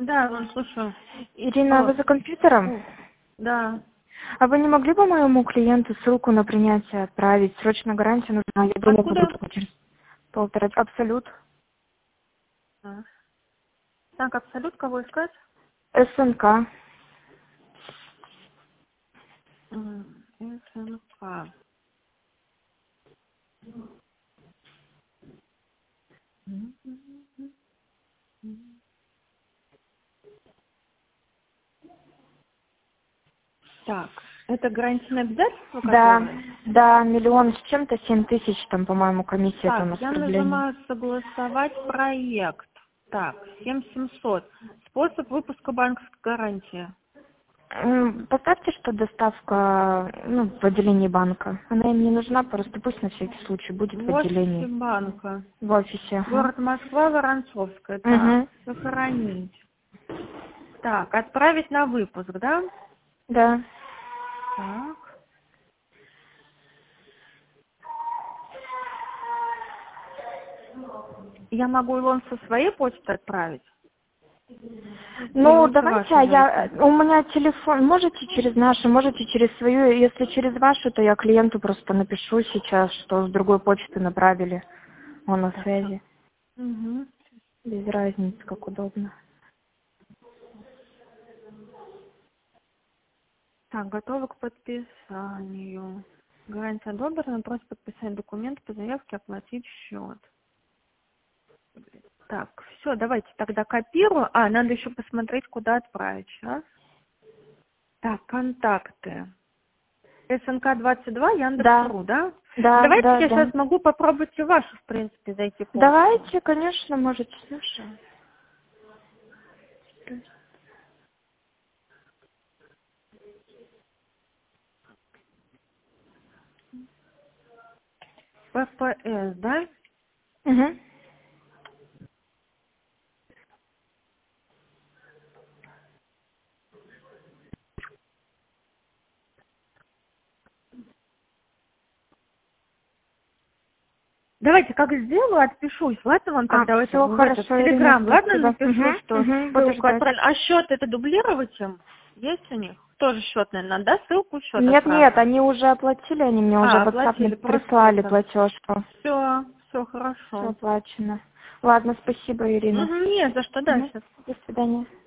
Да, вон, слушаю. Ирина, вы за компьютером? Да. А вы не могли бы моему клиенту ссылку на принятие отправить? Срочно гарантия нужна. Я думаю, Откуда? буду через полтора. Абсолют. Так, абсолют, кого искать? СНК. СНК. Так, это гарантийное обязательство, Да, которое? да, миллион с чем-то, 7 000, там, по-моему, комиссия Так, там у нас я продление. нажимаю согласовать проект. Так, 7700. Способ выпуска банковской гарантии. Поставьте, что доставка, в отделении банка. Она им не нужна, просто пусть на всякий случай будет в В офисе отделении. банка. В офисе, ага. Город Москва, Воронцовская. Так, Угу. сохранить. Так, отправить на выпуск, да? Да. Так. Я могу его со своей почты отправить? Или Ну, лучше давайте, вашу зайти? у меня телефон, можете через нашу, можете через свою, если через вашу, то я клиенту просто напишу сейчас, что с другой почты направили, он на Так, так. связи, Угу. без разницы, как удобно. Так, готовы к подписанию. Гарантия одобрена, просит подписать документ по заявке, оплатить счет. Так, все, давайте тогда копирую. Надо еще посмотреть, куда отправить. Сейчас. Так, контакты. СНК 22, Да, Яндекс.ру, да? да, Давайте да, я да. сейчас могу попробовать и вашу, в принципе, зайти почту. Давайте, конечно, можете, слушаю. ППС, да? Угу. Давайте, как сделаю, отпишусь. Ладно, вам тогда Все в этот хорошо, Ирина, Телеграм, ладно, спасибо. напишу, что Буду ссылку ждать. отправлю. А счет это дублировать им? Есть у них? Тоже счет, наверное, надо, да? Ссылку счет Нет, нет, отправлю. они уже оплатили, они мне уже в WhatsApp Оплатили, просто прислали это. платежку. Все Все хорошо. оплачено. Ладно, спасибо, Ирина. Не за что, да, Мгм. сейчас. До свидания.